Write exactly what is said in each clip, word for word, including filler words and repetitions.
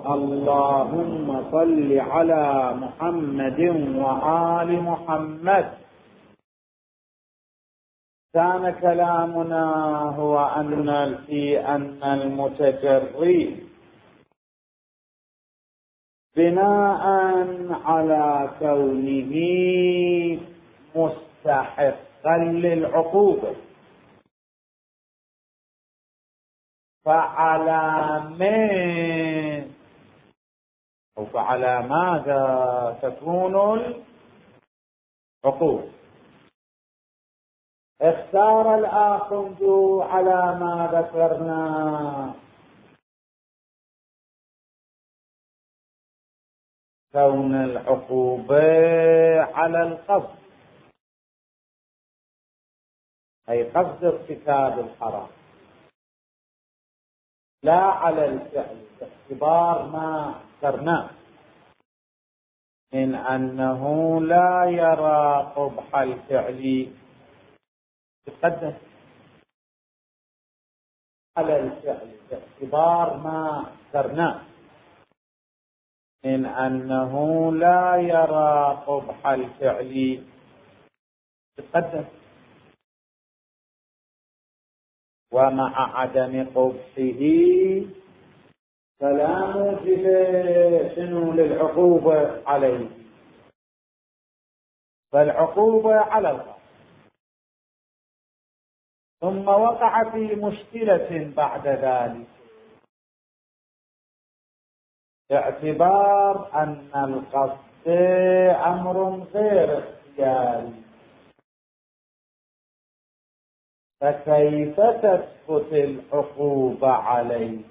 اللهم صل على محمد وآل محمد. كان كلامنا هو أن في أن المتجري بناء على كونه مستحقا للعقوبة، فعلى من أو فعلى ماذا تكون العقوبة؟ اختار الآخذ على ما ذكرنا كون العقوبة على القصد، أي قصد ارتكاب الحرام، لا على الفعل، باعتبار ما ذكرناه من أنه لا يرى قبح الفعل يتقدم على الفعل، باعتبار ما ذكرناه من أنه لا يرى قبح الفعل يتقدم، ومع عدم قبحه فلا موجب شنو للعقوبة عليه، فالعقوبة على القصد. ثم وقع في مشكلة بعد ذلك، باعتبار أن القصد أمر غير اختياري، فكيف تثبت العقوبة عليه؟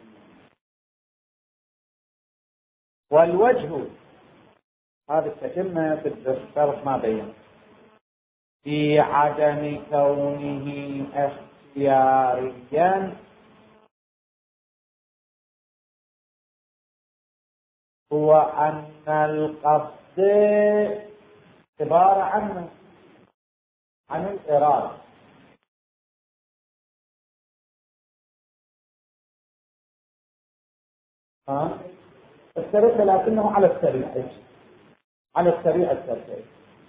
والوجه هذه التتمة في الدرس ما بين في عدم كونه اختياريا هو أن القصد عبارة عن عن الإرادة، ها السريع، لكنه على السريع على السريع السريع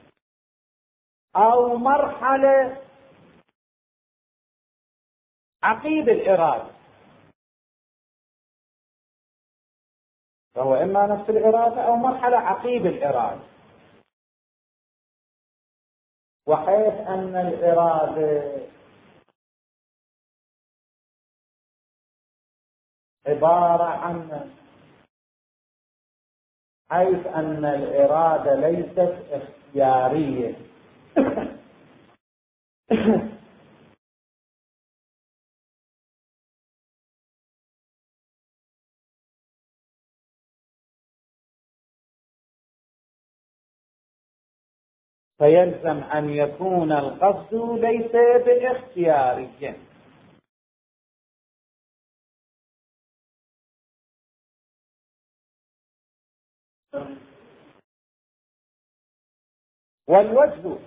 أو مرحلة عقيب الإرادة، فهو إما نفس الإرادة أو مرحلة عقيب الإرادة، وحيث أن الإرادة عبارة عن حيث أن الإرادة ليست اختيارية فيلزم أن يكون القصد ليس باختياري. والوجه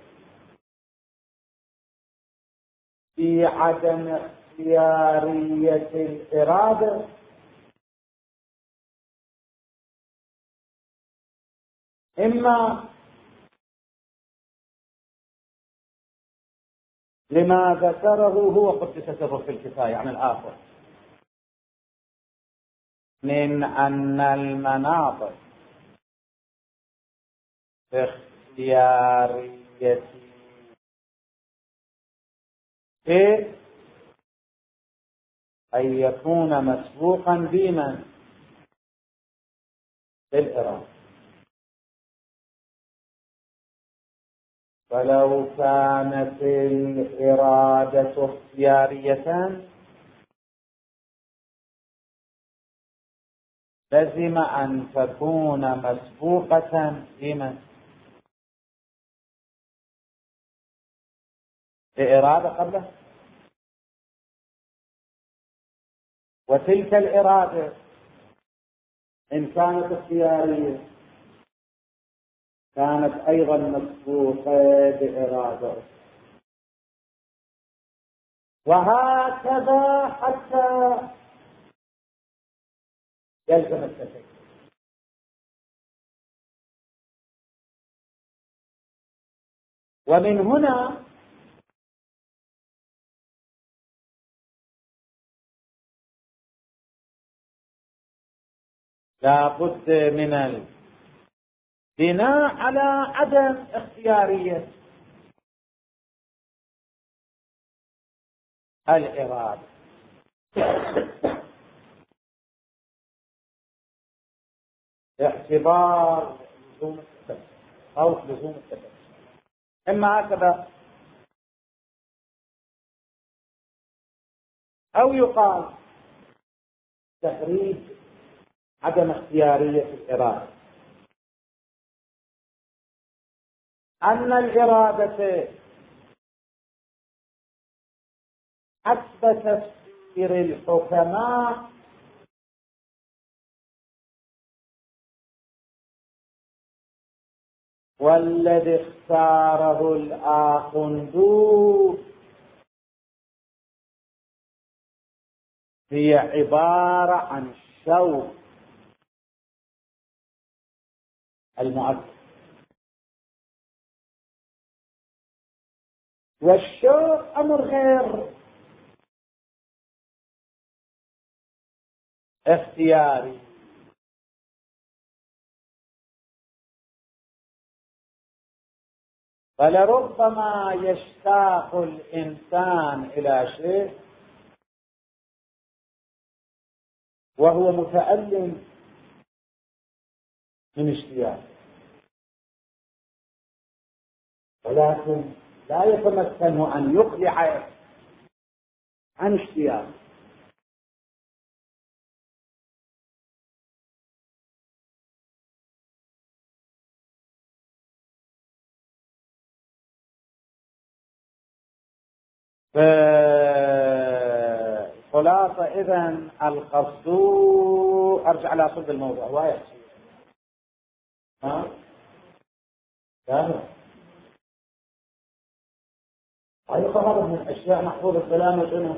في عدم اختيارية الإرادة إما لما ذكره هو قدس سره في الكفاية عن الآخر من أن المناطق اختيارية إيه أن يكون مسبوقا بمن بالإرادة، فلو كانت الإرادة اختيارية لزم أن تكون مسبوقة بمن بإرادة قبله، وتلك الإرادة إن كانت اختيارية كانت أيضا مسبوقة بإرادة، وهكذا حتى يلزم التكليف. ومن هنا لا بد من البناء على عدم اختيارية الإرادة. باعتبار لزوم التكلف أو لزوم التكلف، إما هكذا أو يقال تخريج عدم اختيارية الإرادة، أن الإرادة حسب تفسير الحكماء والذي اختاره الآخندو هي عبارة عن شوق المؤثر، والشوق أمر غير اختياري. فلربما يشتاق الإنسان إلى شيء وهو متألم من اشتياق، ولكن لا يتمكن أن يقلع عن اشتياق. فالخلاصة إذن القصد، أرجع إلى صلب الموضوع ويحسي ها لا يظهر من الأشياء محفوظ السلامة شنو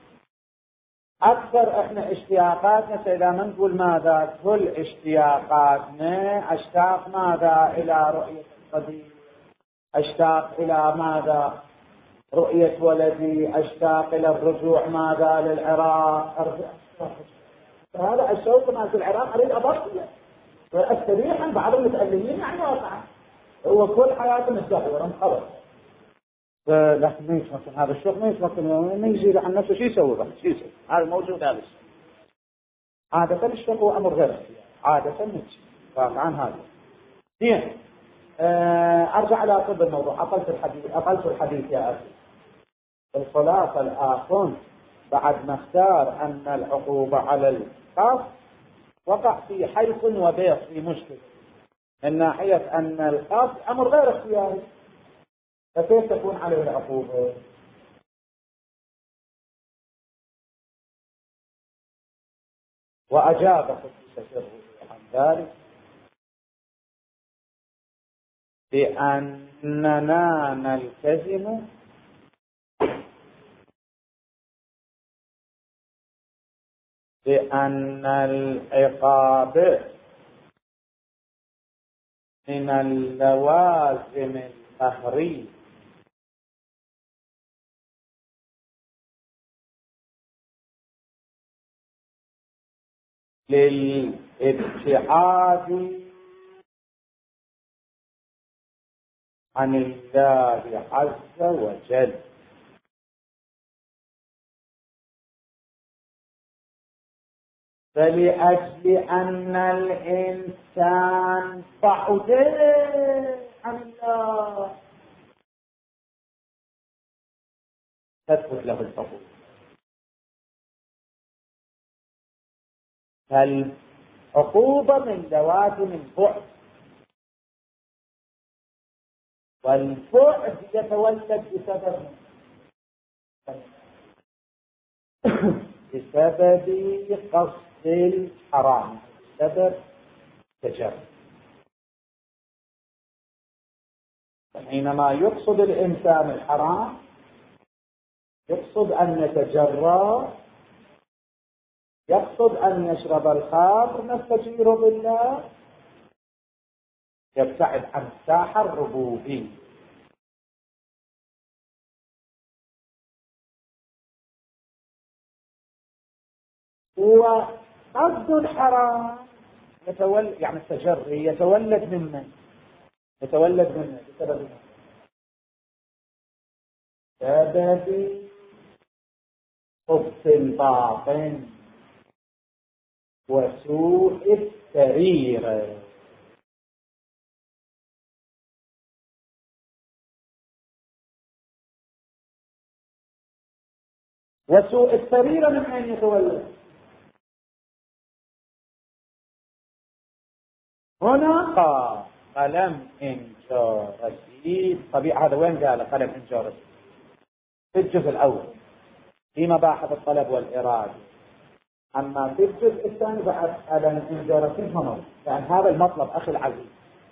أكثر. إحنا اشتياقاتنا سيدا من نقول ماذا، كل اشتياقاتنا أشتاق ماذا إلى رؤية القديم، أشتاق إلى ماذا رؤية ولدي، أشتاق إلى الرجوع ماذا للعراق، أرجع هذا الشوق مع العراق أريد أبطل وأستريح عن بعض المتألمين يعني واقعا هو كل حياته متدهورة مخبط، لكن ما يتمكن هذا الشوق، ما يتمكن ما يجي عن نفسه شو يسوي بقى شو يسوي، هذا موجود هذا الشيء. عادة الشوق هو أمر غير اختياري، عادة نجي واقعا هذا زين. أرجع إلى طب الموضوع، أطلت الحديث أطلت الحديث يا أخي. الخلاصة الآخر بعد ما اختار أن العقوبة على القصد وقع في حيث وبيض في مشكلة من ناحية أن القصد أمر غير اختياري، فكيف تكون عليه العقوبة؟ وأجاب قدس سره عن ذلك بأننا نلتزم بأن العقاب من اللوازم القهرية للابتعاد عن الله عز وجل، فلأجل أن الإنسان بعد عن الله تثبت له العقوبة. فالعقوبة من لوازم البعد، والبعد يتولد بسبب بسبب قصد الحرام، بسبب تجرب. حينما يقصد الإنسان الحرام يقصد أن يتجرى، يقصد أن يشرب الخمر نستجير بالله، يبتعد عن الساحة الربوبية. وقصد الحرام يتولد، يعني التجري يتولد من من؟ يتولد من بسبب سبب خبث الباطن وسوء السريرة. وسوء السريرة من أين يتولد؟ هنا قال قلم إنجار رشيد. طبيعي هذا وين قال قلم إنجار رشيد؟ في الجزء الأول في مباحث الطلب والإرادة. أما في الجزء الثاني بعد قلم إنجار رشيد هنا، يعني هذا المطلب أخي العزيز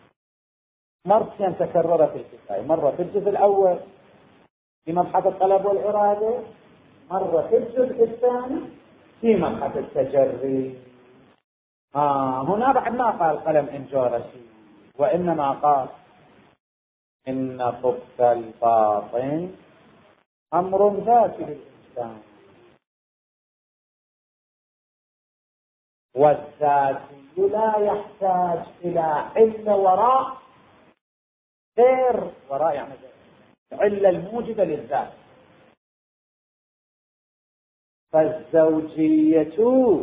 مرتين تكرر في الكتاب، مرة في الجزء الأول في مبحث الطلب والإرادة، مرة في الجزء الثاني في مبحث التجري. آه هنا بعد ما قال قلم إنجارسي، وإنما قال إن خبث الباطن أمر ذاتي للإنسان، والذاتي لا يحتاج إلى علة وراء غير وراء، يعني علة الموجبة للذات. فالزوجية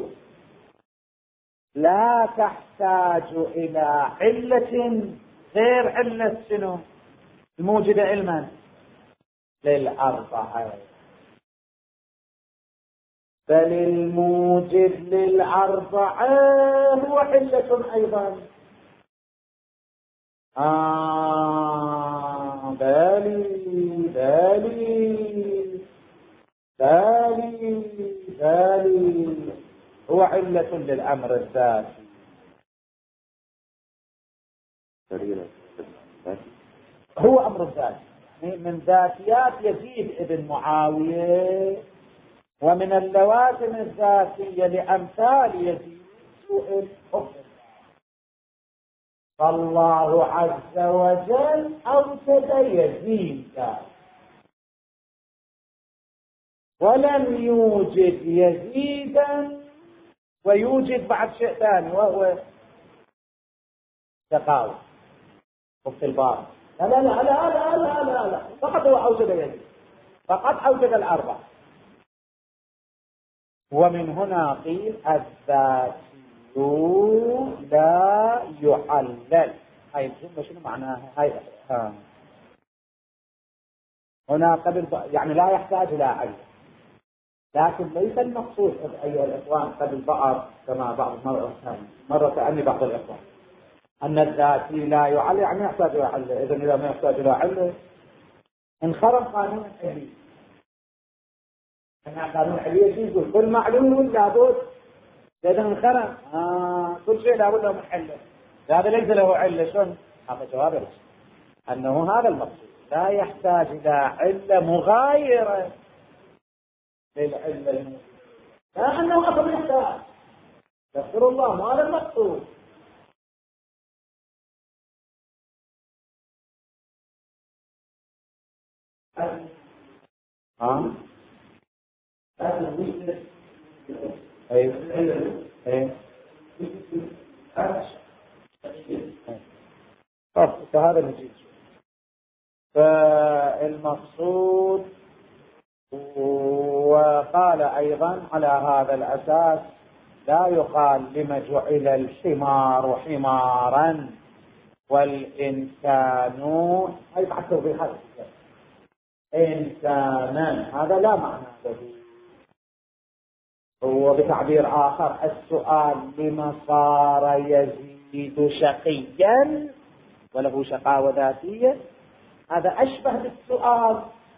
لا تحتاج إلى علة غير علة شنو؟ الموجبة علما للأربعة، بل الموجب للأربعة هو علة أيضا. آه بالي بالي بالي بالي هو علة للأمر الذاتي. هو أمر ذاتي من ذاتيات يزيد ابن معاوية، ومن اللوازم الذاتية لأمثال يزيد سوء الحكم. فالله عز وجل أوجد يزيدا ولم يوجد يزيدا ويوجد بعد شيء ثاني وهو تقاوم خبث الباطن. لا لا لا لا لا لا لا لا فقط هو أوجد يزيد، فقط أوجد الأربع. ومن هنا قيل الذاتي لا يحلل. هاي الجملة شنو معناها؟ هاي آه. هنا قبل يعني لا يحتاج إلى علم، لكن ليس المقصود أيها الإخوان قبل بقر كما بعض مرة مرة تأني بعض الإخوان أن الذاتي لا يعلل، يعني يحتاج إلى علم. إذن إذا ما يحتاج إلى علم انخرم قانون العلي. أن قانون العلي يقول كل معلوم لابد، إذا انخرم آه كل شيء لابد من علة، هذا ليس له علة. شلون؟ هذا جواب الرسول أنه هذا المقصود، لا يحتاج إلى علة مغايرة للعلة الموجودة، لا أنه أصلا يحتاج. يغفر الله هذا المقصود. ها؟ ايه ايه طب فهذا نجيب. فالمقصود، وقال أيضا على هذا الأساس لا يقال لما جعل الحمار حمارا والإنسان أي بعد توضيحات إنسانا، هذا لا معنى له. هو بتعبير آخر السؤال لما صار يزيد شقيا وله شقاوة ذاتية، هذا أشبه بالسؤال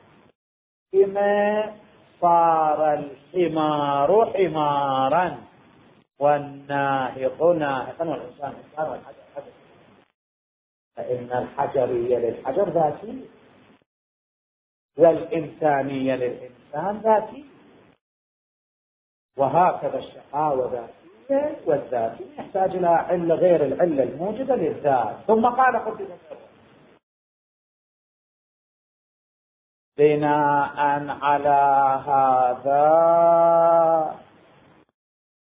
لما صار الحمار حمارا والناهق ناهقا والإنسان إنسان والحجر حجر، فإن الحجرية للحجر ذاتية والإنسانية للإنسان ذاتية، وهكذا الشقاوة ذاتية والذاتية يحتاج إلى علة غير العلة الموجودة للذات. ثم قال قد بناء على هذا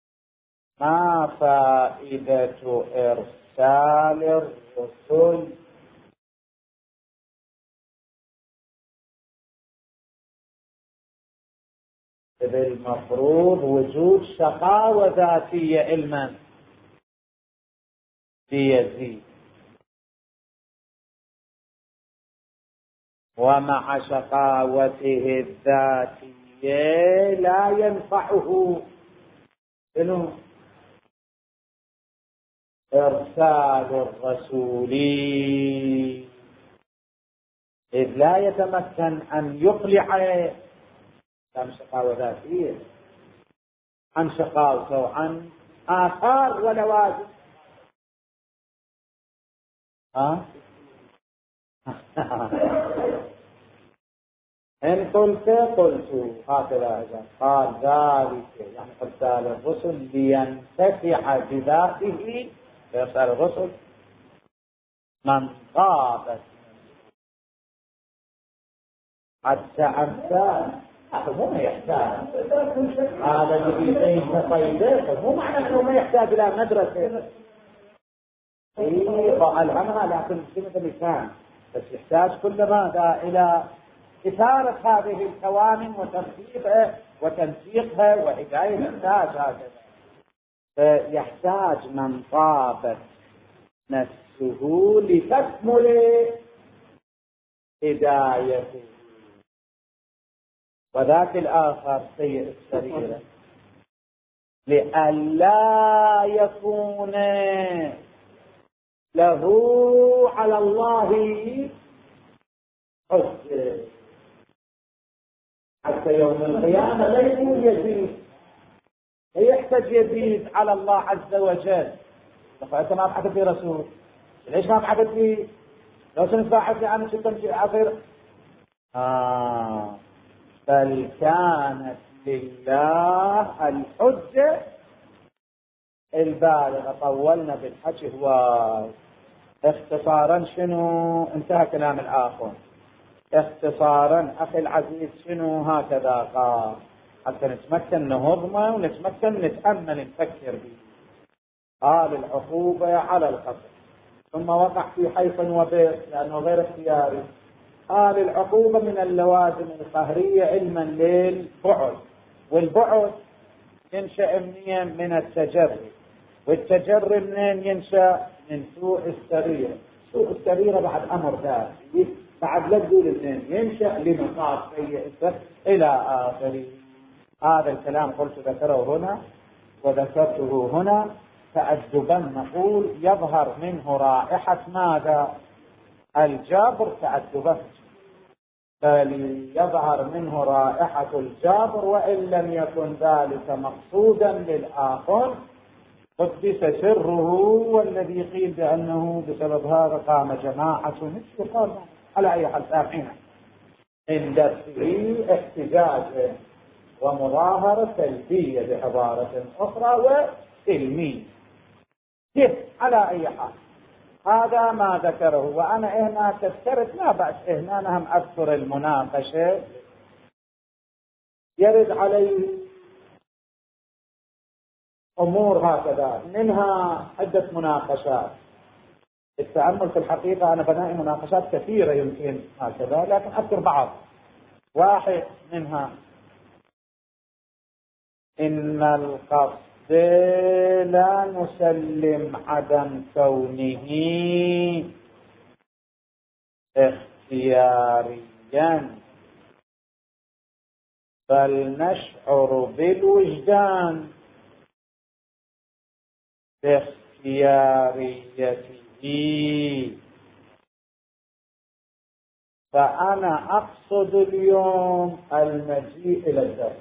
ما فائدة إرسال الرسل؟ المفروض وجود شقاوة ذاتية علما بيزيد، ومع شقاوته الذاتية لا ينفعه إنه إرسال الرسول، إذ لا يتمكن أن يقلع عن شقاوة ذاتية، عن شقاوته وعن آثار ولوازم. ها؟ إن قلت قلت هكذا قال ذلك، يعني إرسال الرسل لينتفع بذاته، إرسال الرسل من طابت حتى أمثال مو ما يحتاج هذا اللي بيعين فايدته، مو معنى انه ما يحتاج الى مدرسه، ايه الهمها لكن كلمه اللسان بس يحتاج كل ماذا الى اثاره هذه الكوامن وترتيبها وتنسيقها وهدايه يحتاج هكذا. يحتاج من طابت نفسه لتكمل هدايته، وذاك الآخر سيء السريرة لئلا يكون له على الله حجة حتى يوم القيامة لا يكون يزيد، يحتاج يزيد على الله عز وجل. فأنت ما بعثت لي رسول، ليش ما بعثت لي؟ لو كنت باعث لي أنا كنت أمشي عصير. آه بل كانت لله الحجة البالغة. طولنا بالحكي هواي. اختصارا شنو؟ انتهى كلام الآخر. اختصارا أخي العزيز شنو هكذا قال حتى نتمكن نهضمه ونتمكن نتأمل نفكر به. قال العقوبة على القتل، ثم وقع في حيف وبيت لأنه غير اختياري. قال العقوبة من اللوازم القهرية علما للبعد، والبعد ينشأ منين؟ من التجري، والتجري منين ينشأ؟ من سوء السريرة. سوء السريرة بعد أمر ذاتي، بعد لا تقول اثنين ينشأ لمصاب سيء إلى آخره. هذا الكلام قلت ذكره هنا وذكرته هنا تأدبا، نقول يظهر منه رائحة ماذا؟ الجابر تأدبا، بل يظهر منه رائحة الجابر، وإن لم يكن ذلك مقصودا للآخر قدس سره. والذي قيل بأنه بسبب هذا قام جماعة مثل قال على أي حال سامعين عند فيه احتجاج ومظاهرة سلبية بعبارة أخرى وسلمية على أي حال. هذا ما ذكره. وأنا هنا تذكرت لا بأس هنا أنا هم أذكر المناقشة يرد علي أمور هكذا، منها عدة مناقشات. التأمل في الحقيقة أنا بنائي مناقشات كثيرة يمكن هكذا، لكن أذكر بعض. واحد منها إن القصد لا نسلم عدم كونه اختياريا، بل نشعر بالوجدان باختياريته. فأنا أقصد اليوم المجيء إلى الدرس،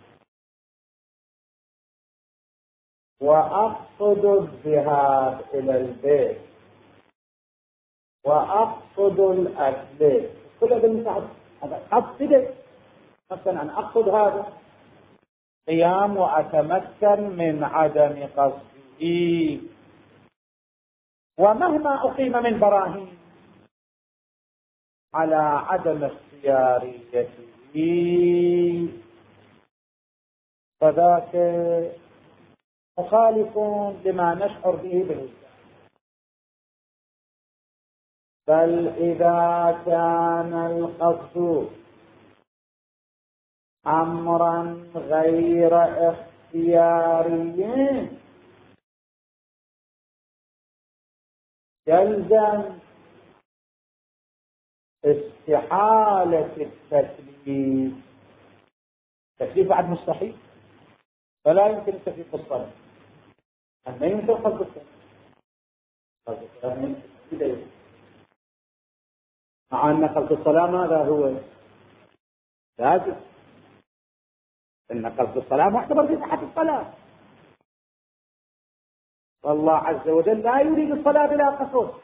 وأقصد الذهاب إلى البيت، وأقصد الأكل. كل هذا المساعد هذا أقصد مثلا أنا أقصد هذا قيام وأتمكن من عدم قصده. ومهما أقيم من براهين على عدم اختياريته فذاك مخالف لما نشعر به بالوجدان. بل إذا كان القصد أمرا غير اختياري يلزم استحالة التكليف. التكليف بعد مستحيل، فلا يمكن التكليف بالصلاة. أما يمكن قصد الصلاة، مع أن قصد الصلاة ماذا هو؟ لازم إن قصد الصلاة معتبر في صحة الصلاة، والله عز وجل لا يريد الصلاة بلا قصد.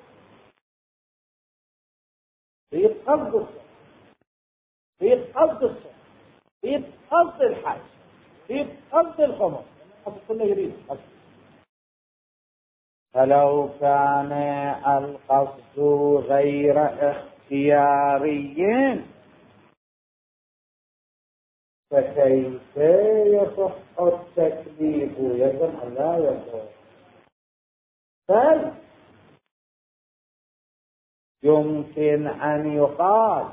في قصد الصلاة، في قصد الصلاة، في قصد الحج، في قصد الخمر، القصد كله يريد قصد. فلو كان القصد غير اختياري فكيف يصح التكليف؟ يجب أن لا يصح. بل يمكن أن يقال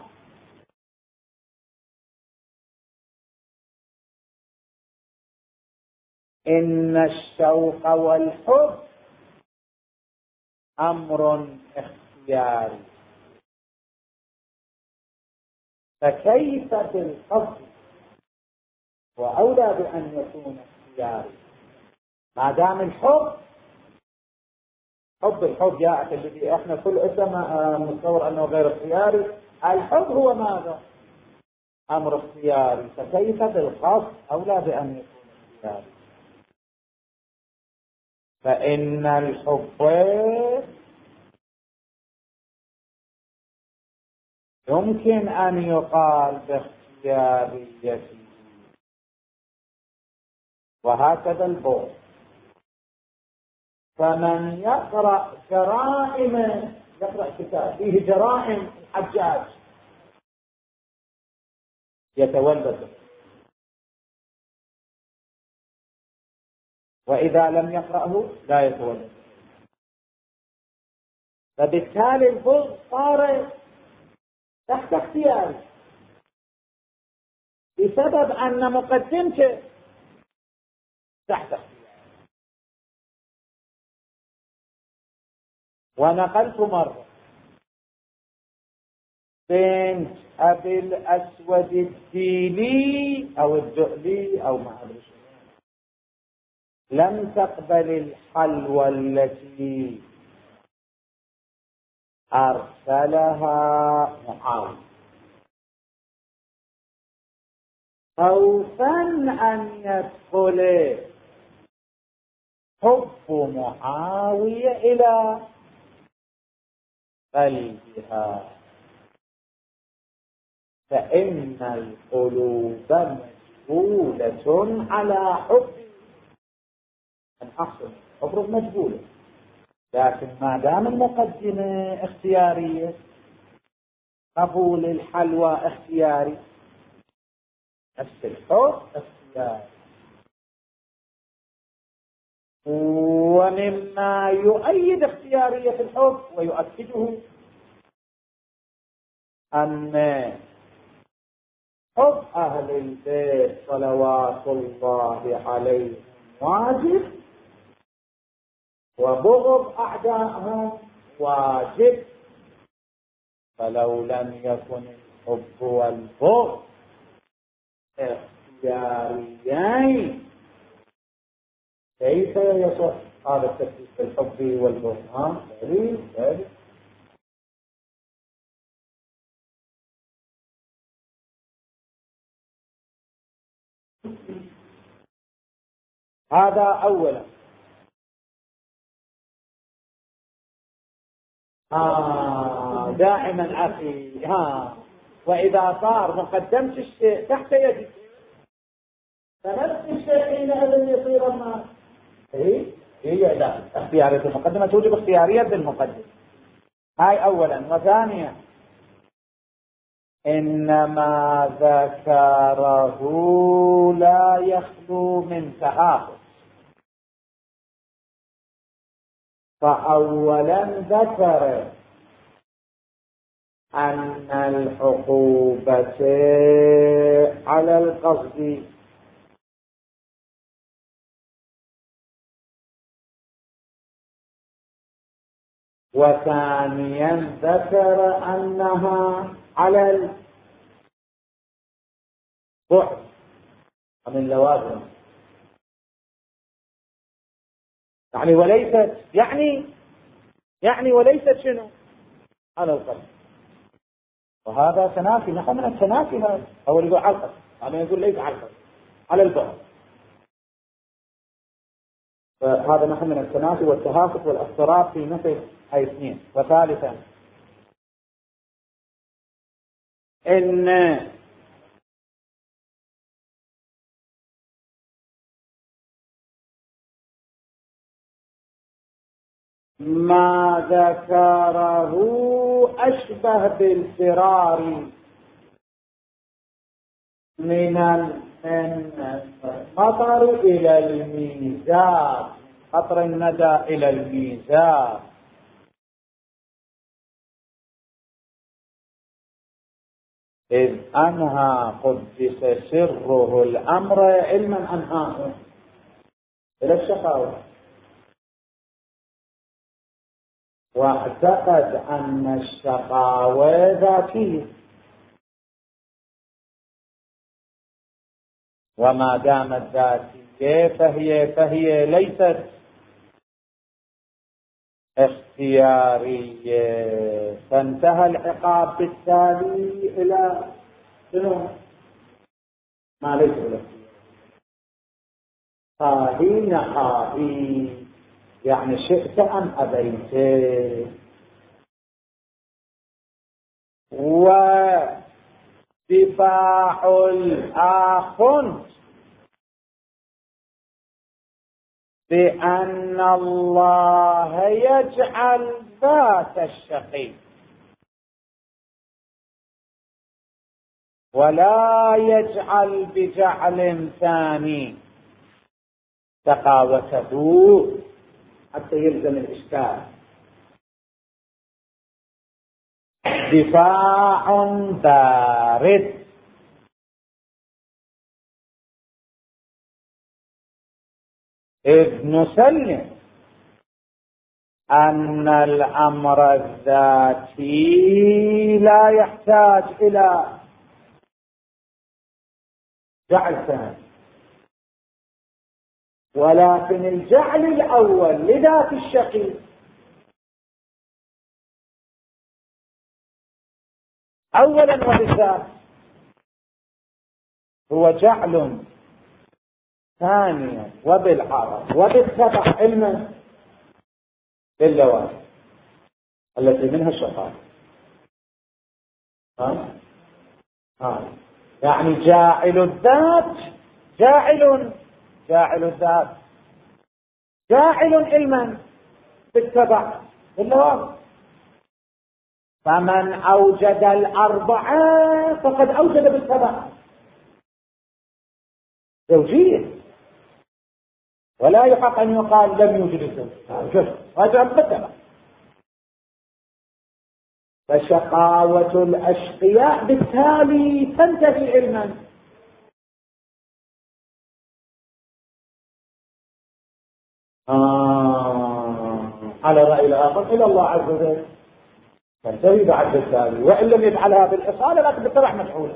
إن الشوق والحب أمر اختياري، فكيف بالقصد وأولى بأن يكون اختياري ما دام الحب حب الحب جاءت الذي احنا كل اسم نتصور انه غير اختياري. الحب هو ماذا؟ امر اختياري، فكيف بالقصد اولى بان يكون اختياري. فان الحب يمكن ان يقال باختياريته، وهكذا البغض. فمن يقرأ جرائم، يقرأ كتاب فيه جرائم الحجاج يتولد، وإذا لم يقرأه لا يتولد. فبالتالي البغض صار تحت اختياره بسبب أن مقدمته تحت اختياره. ونقلت مرة بنت أبي الأسود الديلي أو الدؤلي أو ما أدري شو لم تقبل الحلوى التي أرسلها معاوية خوفا أن يدخل حب معاوية إلى قلبها، فإن القلوب مجبولة على حب الحصل، أفرض مجبولة، لكن ما دام المقدمة اختيارية قبول الحلوى اختياري، نفس الحب اختياري. ومما يؤيد اختيارية الحب ويؤكده أن حب أهل البيت صلوات الله عليهم واجب، وبغض أعدائهم واجب. فلو لم يكن الحب والبغض اختياريين كيف يصح هذا التكليف بالحب والبغض؟ ها دليل دليل. هذا أولا. آه دائما أخي، ها وإذا صار مقدمة الشيء تحت يدك فنفس الشيء حينئذ يصير الناس. إيه هي لا اختيارية المقدمة توجب اختيارية بالمقدمة، هاي أولا. وثانيا إنما ذكره لا يخلو من تآخر، فأولا ذكر أن العقوبة على القصد، وثانيا ذكر أنها على البعد من لوازم، يعني وليست يعني يعني وليست شنو على القصد. وهذا تنافي، نحن من التنافي هذا، أو يقول على القصد، هذا يقول ليس على القصد، على البعد. فهذا نحن من التنافي والتهافت والاضطراب في مثل هاي اثنين. وثالثا إن ما ذكره أشبه بالفرار من المطر إلى الميزان، قطر الندى إلى الميزان، إذ أنهى قدس سره الأمر علما أنهاه إلى الشقاوة، واعتقد أن الشقاوة ذاتية، وما دامت ذاتية فهي فهي ليست اختيارية، فانتهى العقاب بالتالي إلى شنو؟ ما ليس له آهي نحائي، يعني شئت أم أبيت. ودفاع الآخر بأن الله يجعل ذات الشقي ولا يجعل بجعل ثاني سقاوته حتى يلزم الإشكال. دفاع بارد، إذ نسلم أن الأمر الذاتي لا يحتاج إلى جعل ثاني، ولكن الجعل الأول لذات الشقي أولا وبالذات هو جعل ثانيا وبالعرض وبالتبع علما للوازم التي منها الشقاء. ها؟ ها. يعني جاعل الذات جاعل جاعل الذات جاعل علما بالتبع للوازم، فمن أوجد الأربعة فقد أوجد بالتبع زوجية، ولا يحق أن يقال لم يوجد الزوجية، هذا بالتبع. فشقاوة الأشقياء بالتالي تنتهي علما. آه. على رأي الآخر إلى الله عز وجل تنتهي بعد بالتالي، وإن لم يفعلها بالإصالة لكن بالتبع مفعولة.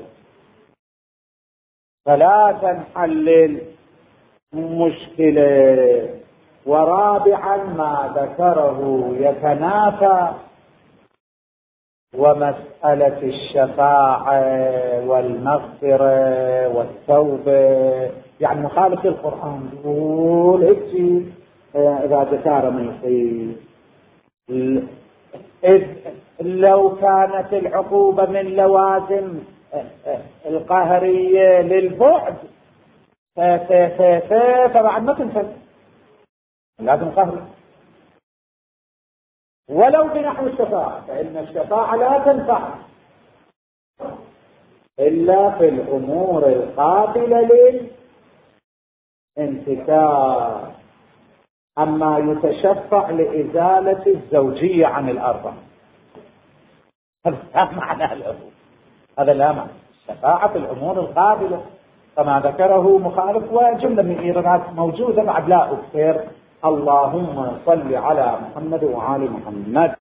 فلا تنحل المشكلة. ورابعا ما ذكره يتنافى، ومسألة الشفاعة والمغفرة والتوبة يعني مخالف القرآن، يقول هيك إذا ذكر من يصير. إذ لو كانت العقوبة من لوازم القهرية للبعد فبعد ما تنفذ لازم قهري، ولو بنحو الشفاعة، فإن الشفاعة لا تنفع إلا في الأمور القابلة للانتكاس. أما يتشفع لإزالة الزوجية عن الأرض، هذا لا معنى له، هذا لا معنى. الشفاعة في الأمور القابلة كما ذكره مخالف، وجملة من الإيرادات موجودة بعد لا أكثر. اللهم صل على محمد وآل محمد.